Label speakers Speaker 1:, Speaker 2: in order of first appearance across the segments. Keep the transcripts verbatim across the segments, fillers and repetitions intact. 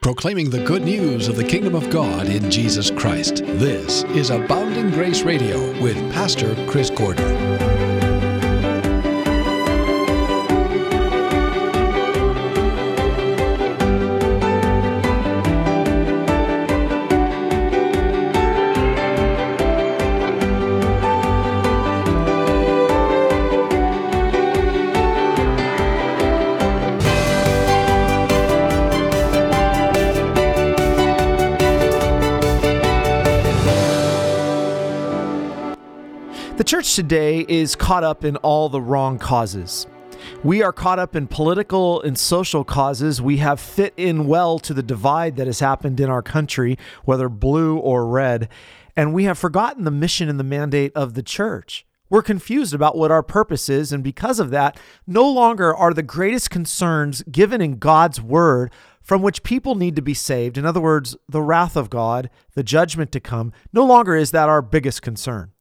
Speaker 1: Proclaiming the good news of the kingdom of God in Jesus Christ. This is Abounding Grace Radio with Pastor Chris Gordon.
Speaker 2: The church today is caught up in all the wrong causes. We are caught up in political and social causes. We have fit in well to the divide that has happened in our country, whether blue or red, and we have forgotten the mission and the mandate of the church. We're confused about what our purpose is, and because of that, no longer are the greatest concerns given in God's word from which people need to be saved. In other words, the wrath of God, the judgment to come, no longer is that our biggest concern.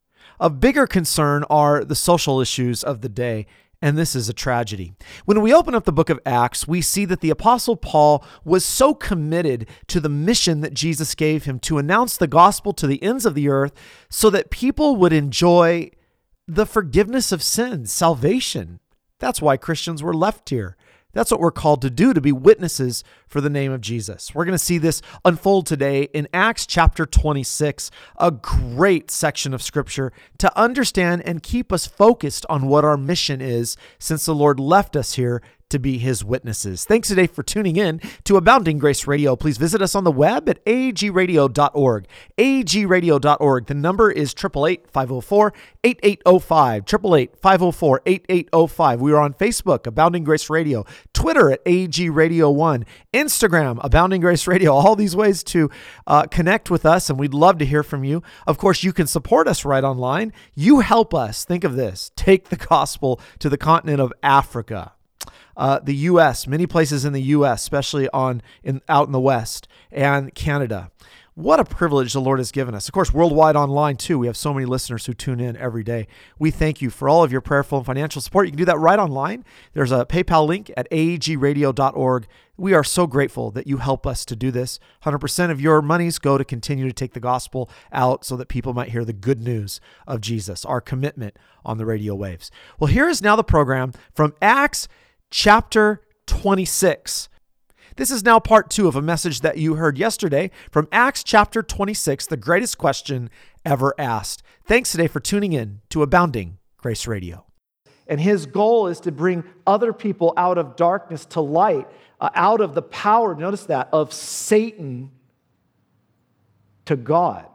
Speaker 2: Of bigger concern are the social issues of the day, and this is a tragedy. When we open up the book of Acts, we see that the Apostle Paul was so committed to the mission that Jesus gave him to announce the gospel to the ends of the earth so that people would enjoy the forgiveness of sins, salvation. That's why Christians were left here. That's what we're called to do, to be witnesses for the name of Jesus. We're going to see this unfold today in Acts chapter twenty-six, a great section of scripture to understand and keep us focused on what our mission is, since the Lord left us here to be his witnesses. Thanks today for tuning in to Abounding Grace Radio. Please visit us on the web at a g radio dot org. a g radio dot org. The number is eight eight eight, five oh four, eight eight oh five. eight eight eight, five oh four, eight eight oh five. We are on Facebook, Abounding Grace Radio, Twitter at A G Radio one, Instagram, Abounding Grace Radio. All these ways to uh, connect with us, and we'd love to hear from you. Of course, you can support us right online. You help us, think of this, take the gospel to the continent of Africa. Uh, the U S, many places in the U S, especially on in out in the West, and Canada. What a privilege the Lord has given us. Of course, worldwide online too. We have so many listeners who tune in every day. We thank you for all of your prayerful and financial support. You can do that right online. There's a PayPal link at a g radio dot org. We are so grateful that you help us to do this. one hundred percent of your monies go to continue to take the gospel out so that people might hear the good news of Jesus, our commitment on the radio waves. Well, here is now the program from Acts chapter twenty-six. This is now part two of a message that you heard yesterday from Acts chapter twenty-six, the greatest question ever asked. Thanks today for tuning in to Abounding Grace Radio. And his goal is to bring other people out of darkness to light, uh, out of the power, notice that, of Satan to God.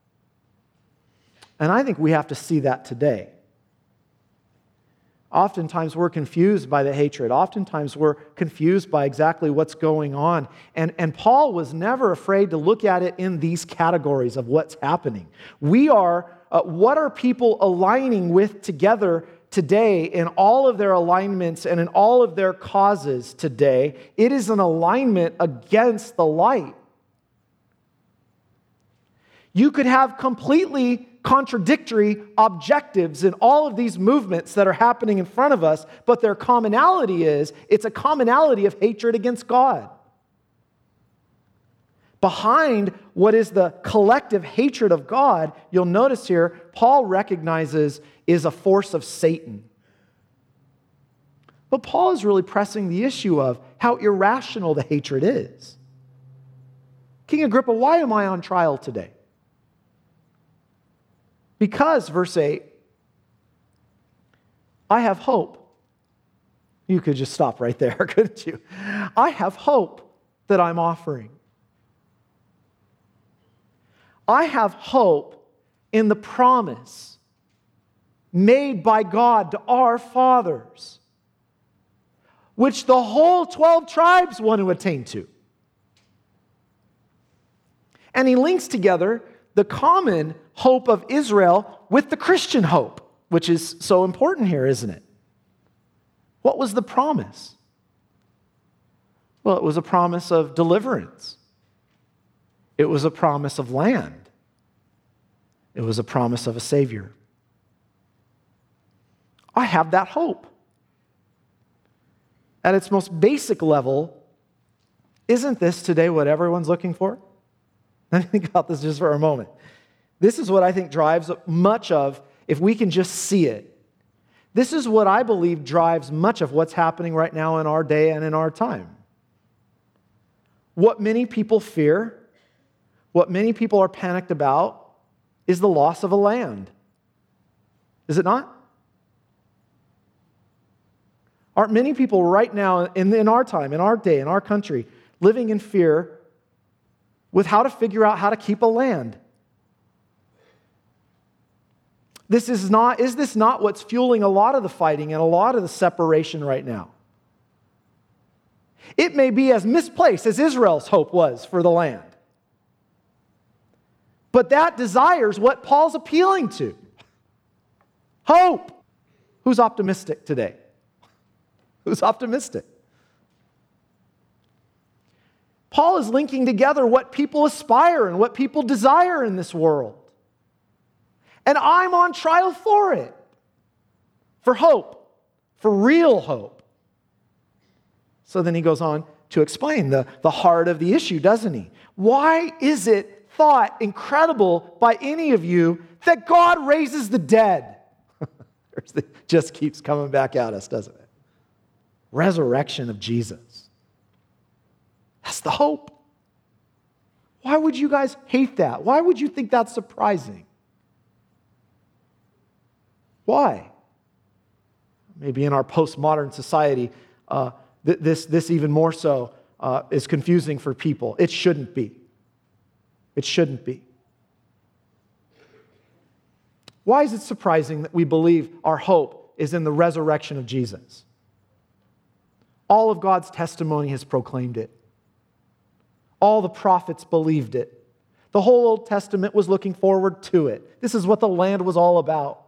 Speaker 2: And I think we have to see that today. Oftentimes we're confused by the hatred. Oftentimes we're confused by exactly what's going on. And, and Paul was never afraid to look at it in these categories of what's happening. We are, uh, what are people aligning with together today in all of their alignments and in all of their causes today? It is an alignment against the light. You could have completely contradictory objectives in all of these movements that are happening in front of us, but their commonality is, it's a commonality of hatred against God. Behind what is the collective hatred of God, you'll notice here, Paul recognizes is a force of Satan. But Paul is really pressing the issue of how irrational the hatred is. King Agrippa, why am I on trial today? Because, verse eight, I have hope. You could just stop right there, couldn't you? I have hope that I'm offering. I have hope in the promise made by God to our fathers, which the whole twelve tribes want to attain to. And he links together the common hope of Israel with the Christian hope, which is so important here, isn't it? What was the promise? Well, it was a promise of deliverance. It was a promise of land. It was a promise of a Savior. I have that hope. At its most basic level, Isn't this today what everyone's looking for? Let me think about this just for a moment. This is what I think drives much of, if we can just see it. This is what I believe drives much of what's happening right now in our day and in our time. What many people fear, what many people are panicked about, is the loss of a land. Is it not? Aren't many people right now in, in our time, in our day, in our country, living in fear with how to figure out how to keep a land? This is not, is this not what's fueling a lot of the fighting and a lot of the separation right now? It may be as misplaced as Israel's hope was for the land. But that desires what Paul's appealing to. Hope. Who's optimistic today? Who's optimistic? Paul is linking together what people aspire and what people desire in this world. And I'm on trial for it. For hope. For real hope. So then he goes on to explain the, the heart of the issue, doesn't he? Why is it thought incredible by any of you that God raises the dead? It just keeps coming back at us, doesn't it? Resurrection of Jesus. That's the hope. Why would you guys hate that? Why would you think that's surprising? Why? Maybe in our postmodern society, uh, th- this, this even more so uh, is confusing for people. It shouldn't be. It shouldn't be. Why is it surprising that we believe our hope is in the resurrection of Jesus? All of God's testimony has proclaimed it. All the prophets believed it. The whole Old Testament was looking forward to it. This is what the land was all about.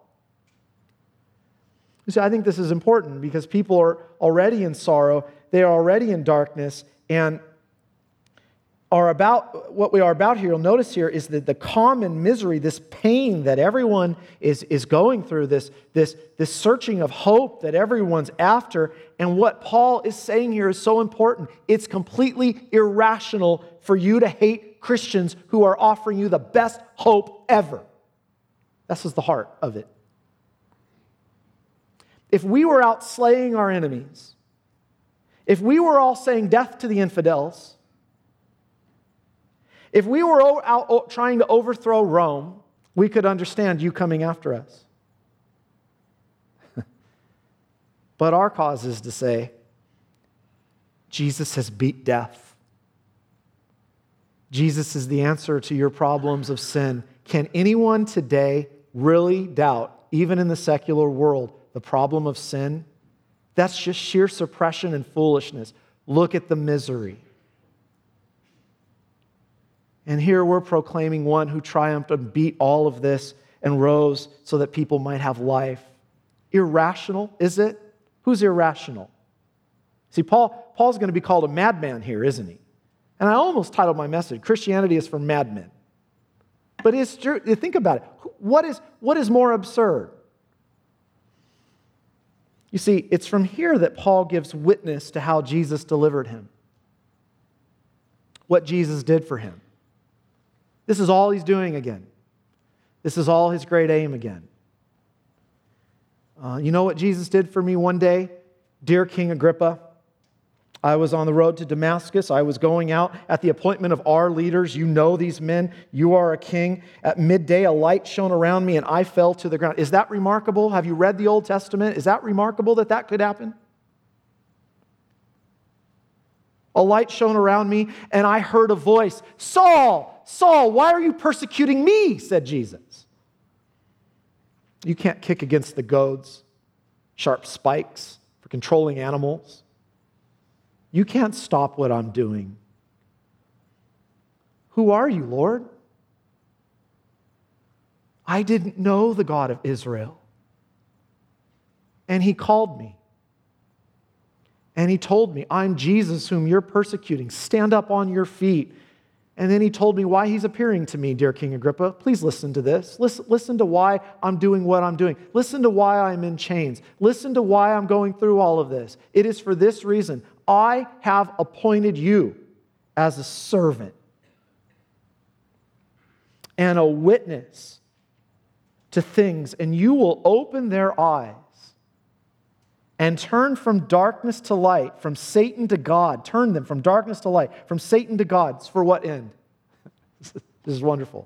Speaker 2: So I think this is important because people are already in sorrow, they are already in darkness, and are about what we are about here. You'll notice here is that the common misery, this pain that everyone is, is going through, this, this, this searching of hope that everyone's after. And what Paul is saying here is so important. It's completely irrational for you to hate Christians who are offering you the best hope ever. This is the heart of it. If we were out slaying our enemies, if we were all saying death to the infidels, if we were out trying to overthrow Rome, we could understand you coming after us. But our cause is to say, Jesus has beat death. Jesus is the answer to your problems of sin. Can anyone today really doubt, even in the secular world, the problem of sin? That's just sheer suppression and foolishness. Look at the misery. And here we're proclaiming one who triumphed and beat all of this and rose so that people might have life. Irrational, is it? Who's irrational? See, Paul, Paul's going to be called a madman here, isn't he? And I almost titled my message, Christianity is for madmen. But it's true. Think about it. What is, what is more absurd? You see, it's from here that Paul gives witness to how Jesus delivered him. What Jesus did for him. This is all he's doing again. This is all his great aim again. Uh, you know what Jesus did for me one day? Dear King Agrippa, I was on the road to Damascus. I was going out at the appointment of our leaders. You know these men. You are a king. At midday, a light shone around me and I fell to the ground. Is that remarkable? Have you read the Old Testament? Is that remarkable that that could happen? A light shone around me and I heard a voice, Saul, Saul, why are you persecuting me? Said Jesus. You can't kick against the goads, sharp spikes for controlling animals. You can't stop what I'm doing. Who are you, Lord? I didn't know the God of Israel. And he called me. And he told me, I'm Jesus whom you're persecuting. Stand up on your feet. And then he told me why he's appearing to me, dear King Agrippa. Please listen to this. Listen, listen to why I'm doing what I'm doing. Listen to why I'm in chains. Listen to why I'm going through all of this. It is for this reason. I have appointed you as a servant and a witness to things, and you will open their eyes and turn from darkness to light, from Satan to God. Turn them from darkness to light, from Satan to God. For what end? This is wonderful.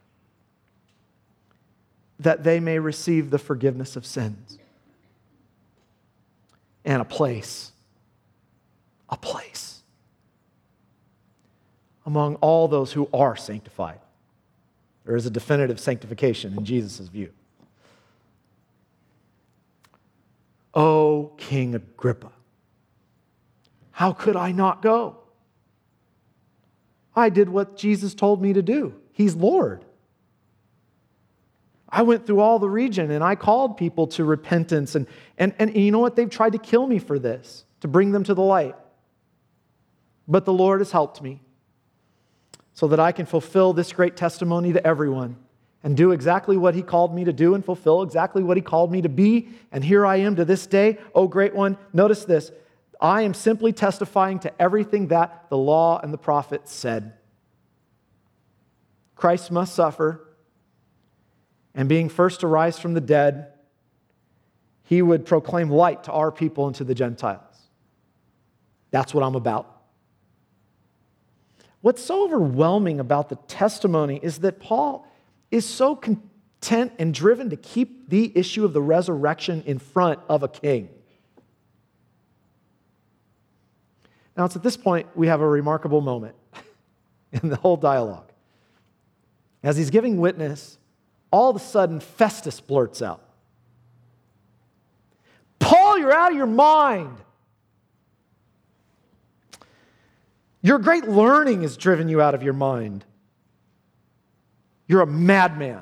Speaker 2: That they may receive the forgiveness of sins and a place, a place among all those who are sanctified. There is a definitive sanctification in Jesus' view. O King Agrippa, how could I not go? I did what Jesus told me to do. He's Lord. I went through all the region and I called people to repentance. And, and, and you know what? They've tried to kill me for this, to bring them to the light. But the Lord has helped me so that I can fulfill this great testimony to everyone and do exactly what He called me to do and fulfill exactly what He called me to be. And here I am to this day. Oh, great one. Notice this. I am simply testifying to everything that the law and the prophets said. Christ must suffer, and being first to rise from the dead, He would proclaim light to our people and to the Gentiles. That's what I'm about. What's so overwhelming about the testimony is that Paul is so content and driven to keep the issue of the resurrection in front of a king. Now, it's at this point we have a remarkable moment in the whole dialogue. As he's giving witness, all of a sudden Festus blurts out, "Paul, you're out of your mind. Your great learning has driven you out of your mind. You're a madman."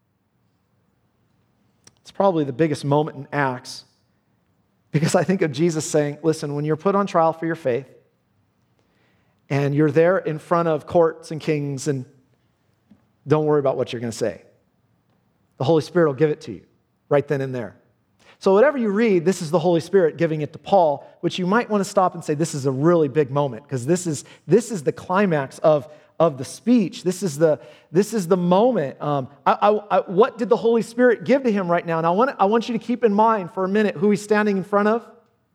Speaker 2: It's probably the biggest moment in Acts, because I think of Jesus saying, listen, when you're put on trial for your faith, and you're there in front of courts and kings, and don't worry about what you're going to say. The Holy Spirit will give it to you right then and there. So whatever you read, this is the Holy Spirit giving it to Paul, which you might want to stop and say, this is a really big moment, because this is this is the climax of, of the speech. This is the this is the moment. Um, I, I, I, what did the Holy Spirit give to him right now? And I want I want you to keep in mind for a minute who he's standing in front of.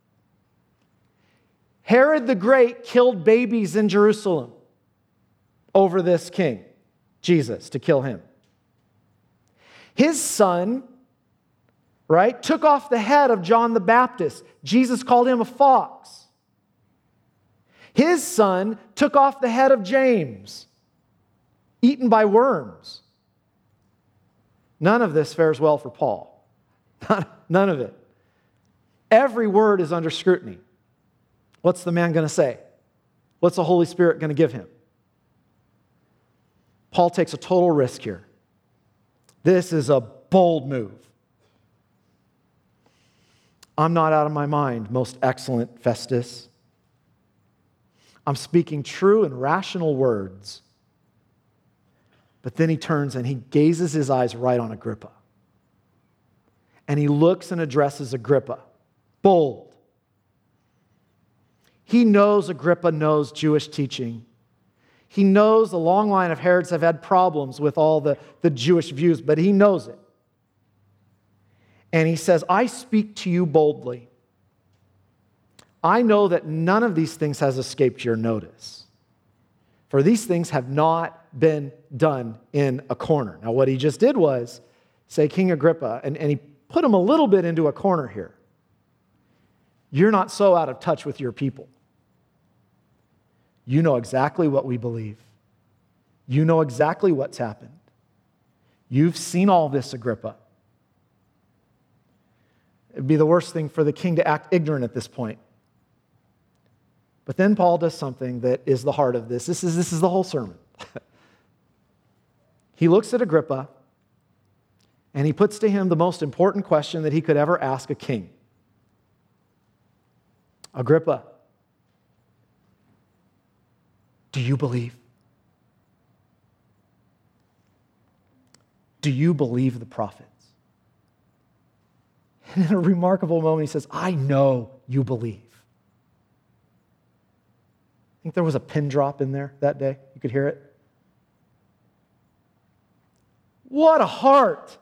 Speaker 2: Herod the Great killed babies in Jerusalem over this king, Jesus, to kill him. His son, right, took off the head of John the Baptist. Jesus called him a fox. His son took off the head of James, eaten by worms. None of this fares well for Paul. None of it. Every word is under scrutiny. What's the man going to say? What's the Holy Spirit going to give him? Paul takes a total risk here. This is a bold move. I'm not out of my mind, most excellent Festus. I'm speaking true and rational words. But then he turns and he gazes his eyes right on Agrippa. And he looks and addresses Agrippa. Bold. He knows Agrippa knows Jewish teaching. He knows the long line of Herods have had problems with all the, the Jewish views, but he knows it. And he says, I speak to you boldly. I know that none of these things has escaped your notice. For these things have not been done in a corner. Now, what he just did was say, King Agrippa, and, and he put him a little bit into a corner here. You're not so out of touch with your people. You know exactly what we believe. You know exactly what's happened. You've seen all this, Agrippa. It'd be the worst thing for the king to act ignorant at this point. But then Paul does something that is the heart of this. This is, this is the whole sermon. He looks at Agrippa and he puts to him the most important question that he could ever ask a king. Agrippa, do you believe? Do you believe the prophets? And in a remarkable moment, he says, I know you believe. I think there was a pin drop in there that day. You could hear it. What a heart.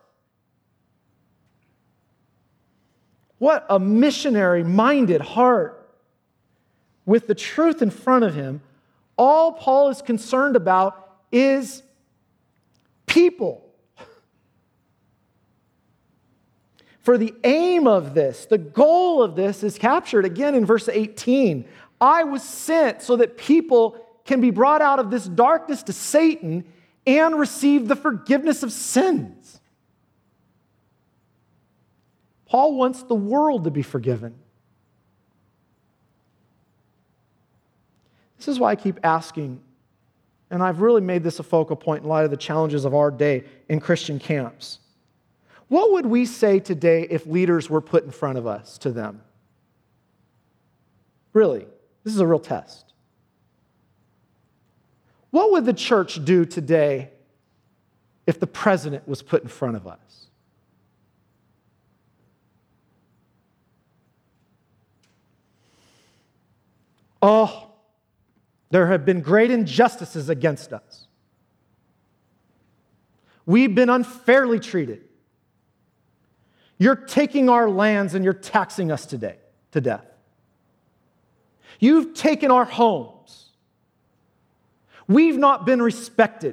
Speaker 2: What a missionary-minded heart. With the truth in front of him, all Paul is concerned about is people. For the aim of this, the goal of this is captured again in verse eighteen. I was sent so that people can be brought out of this darkness to Satan and receive the forgiveness of sins. Paul wants the world to be forgiven. This is why I keep asking, and I've really made this a focal point in light of the challenges of our day in Christian camps. What would we say today if leaders were put in front of us to them? Really, this is a real test. What would the church do today if the president was put in front of us? Oh, there have been great injustices against us. We've been unfairly treated. You're taking our lands and you're taxing us today to death. You've taken our homes. We've not been respected.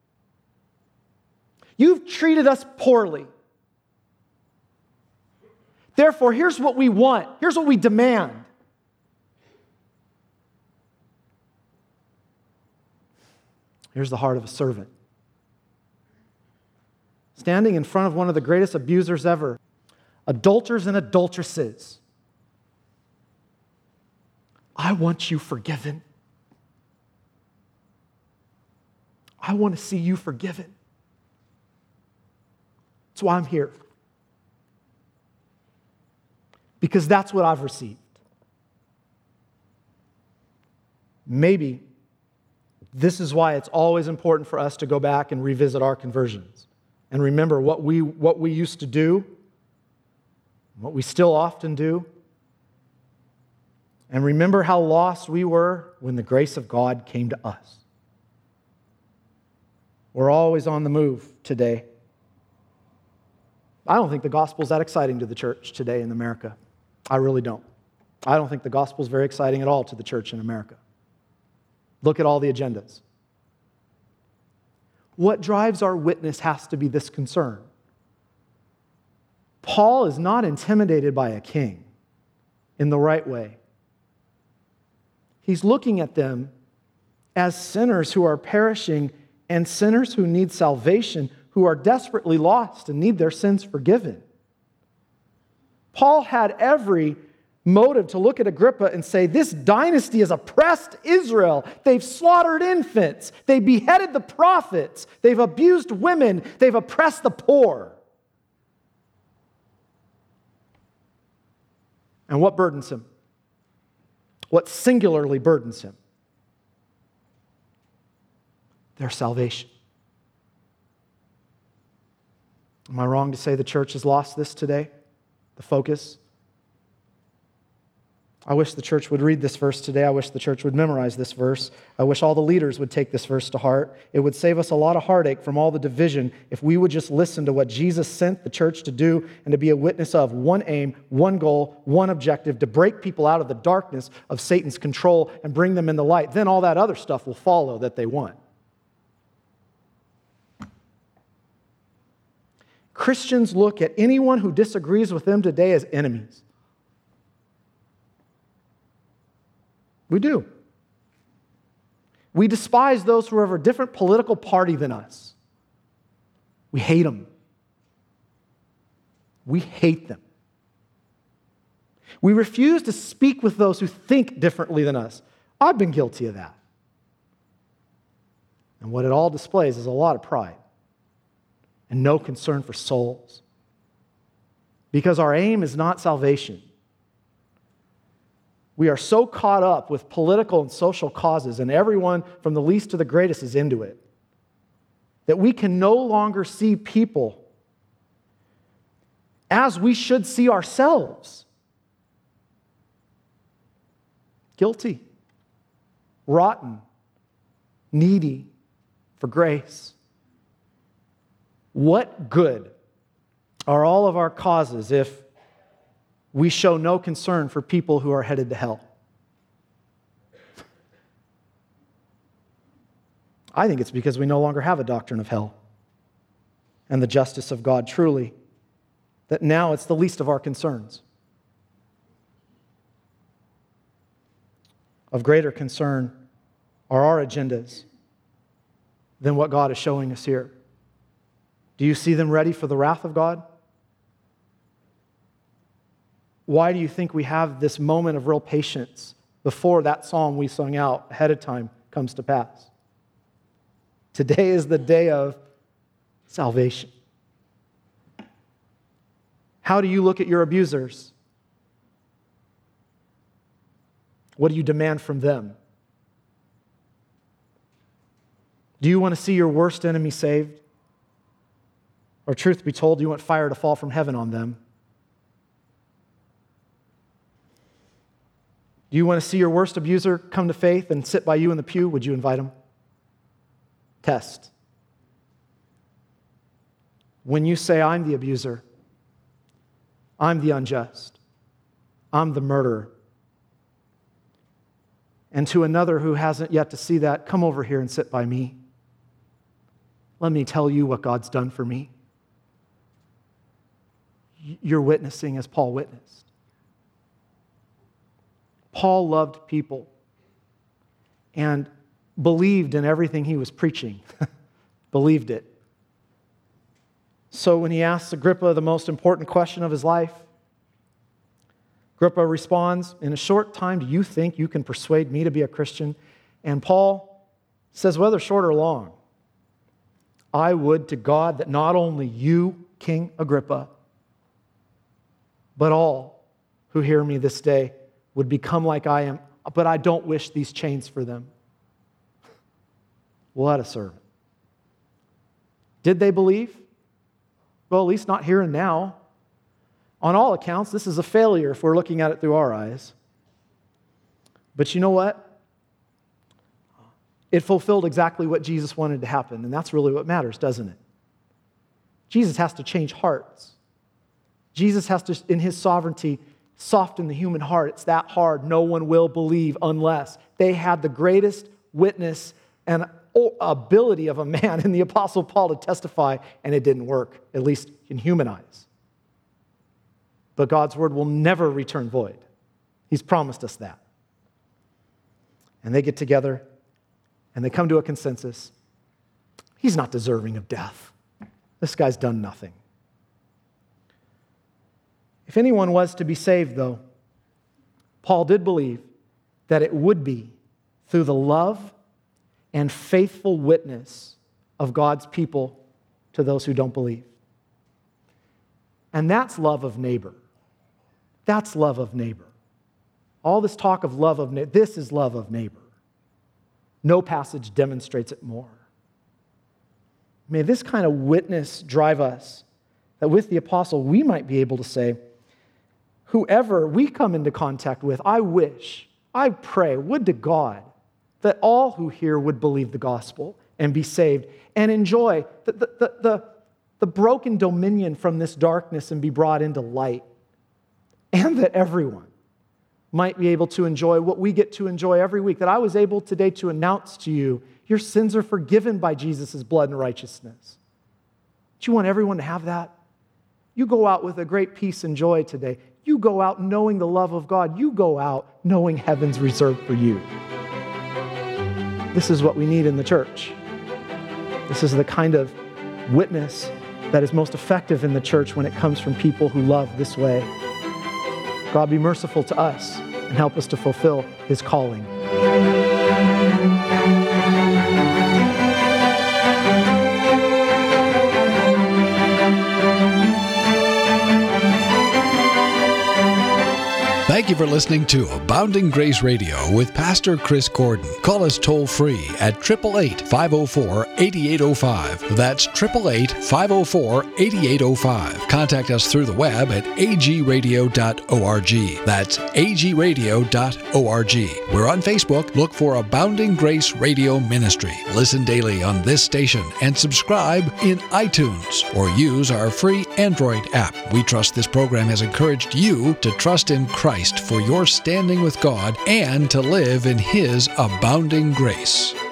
Speaker 2: You've treated us poorly. Therefore, here's what we want. Here's what we demand. Here's the heart of a servant. Standing in front of one of the greatest abusers ever, adulterers and adulteresses. I want you forgiven. I want to see you forgiven. That's why I'm here. Because that's what I've received. Maybe this is why it's always important for us to go back and revisit our conversions and remember what we, what we used to do, what we still often do, and remember how lost we were when the grace of God came to us. We're always on the move today. I don't think the gospel is that exciting to the church today in America. I really don't. I don't think the gospel is very exciting at all to the church in America. Look at all the agendas. What drives our witness has to be this concern. Paul is not intimidated by a king in the right way. He's looking at them as sinners who are perishing and sinners who need salvation, who are desperately lost and need their sins forgiven. Paul had every motive to look at Agrippa and say, this dynasty has oppressed Israel. They've slaughtered infants. They beheaded the prophets. They've abused women. They've oppressed the poor. And what burdens him? What singularly burdens him? Their salvation. Am I wrong to say the church has lost this today? The focus? I wish the church would read this verse today. I wish the church would memorize this verse. I wish all the leaders would take this verse to heart. It would save us a lot of heartache from all the division if we would just listen to what Jesus sent the church to do and to be a witness of one aim, one goal, one objective, to break people out of the darkness of Satan's control and bring them in the light. Then all that other stuff will follow that they want. Christians look at anyone who disagrees with them today as enemies. We do. We despise those who are of a different political party than us. We hate them. We hate them. We refuse to speak with those who think differently than us. I've been guilty of that. And what it all displays is a lot of pride and no concern for souls. Because our aim is not salvation. We are so caught up with political and social causes, and everyone from the least to the greatest is into it, that we can no longer see people as we should see ourselves. Guilty. rotten, needy for grace. What good are all of our causes if we show no concern for people who are headed to hell? I think it's because we no longer have a doctrine of hell and the justice of God truly, that now it's the least of our concerns. Of greater concern are our agendas than what God is showing us here. Do you see them ready for the wrath of God? Why do you think we have this moment of real patience before that psalm we sung out ahead of time comes to pass? Today is the day of salvation. How do you look at your abusers? What do you demand from them? Do you want to see your worst enemy saved? Or truth be told, do you want fire to fall from heaven on them? Do you want to see your worst abuser come to faith and sit by you in the pew? Would you invite him? Test. When you say, I'm the abuser, I'm the unjust, I'm the murderer, and to another who hasn't yet to see that, come over here and sit by me. Let me tell you what God's done for me. You're witnessing as Paul witnessed. Paul loved people and believed in everything he was preaching. Believed it. So when he asks Agrippa the most important question of his life, Agrippa responds, in a short time, do you think you can persuade me to be a Christian? And Paul says, whether short or long, I would to God that not only you, King Agrippa, but all who hear me this day would become like I am, but I don't wish these chains for them. What a servant. Did they believe? Well, at least not here and now. On all accounts, this is a failure if we're looking at it through our eyes. But you know what? It fulfilled exactly what Jesus wanted to happen, and that's really what matters, doesn't it? Jesus has to change hearts. Jesus has to, in his sovereignty, soften the human heart. It's that hard. No one will believe unless they had the greatest witness and ability of a man in the Apostle Paul to testify, and it didn't work, at least in human eyes. But God's word will never return void. He's promised us that. And they get together, and they come to a consensus. He's not deserving of death. This guy's done nothing. If anyone was to be saved, though, Paul did believe that it would be through the love and faithful witness of God's people to those who don't believe. And that's love of neighbor. That's love of neighbor. All this talk of love of neighbor, this is love of neighbor. No passage demonstrates it more. May this kind of witness drive us, that with the apostle we might be able to say, whoever we come into contact with, I wish, I pray, would to God, that all who hear would believe the gospel and be saved and enjoy the, the, the, the, the broken dominion from this darkness and be brought into light. And that everyone might be able to enjoy what we get to enjoy every week. That I was able today to announce to you, your sins are forgiven by Jesus' blood and righteousness. Do you want everyone to have that? You go out with a great peace and joy today. You go out knowing the love of God. You go out knowing heaven's reserved for you. This is what we need in the church. This is the kind of witness that is most effective in the church when it comes from people who love this way. God, be merciful to us and help us to fulfill his calling.
Speaker 1: Thank you for for listening to Abounding Grace Radio with Pastor Chris Gordon. Call us toll-free at eight eight eight, five oh four, eight eight oh five. That's eight eight eight, five oh four, eight eight oh five. Contact us through the web at a g radio dot org. That's a g radio dot org. We're on Facebook. Look for Abounding Grace Radio Ministry. Listen daily on this station and subscribe in iTunes or use our free Android app. We trust this program has encouraged you to trust in Christ for your standing with God and to live in His abounding grace.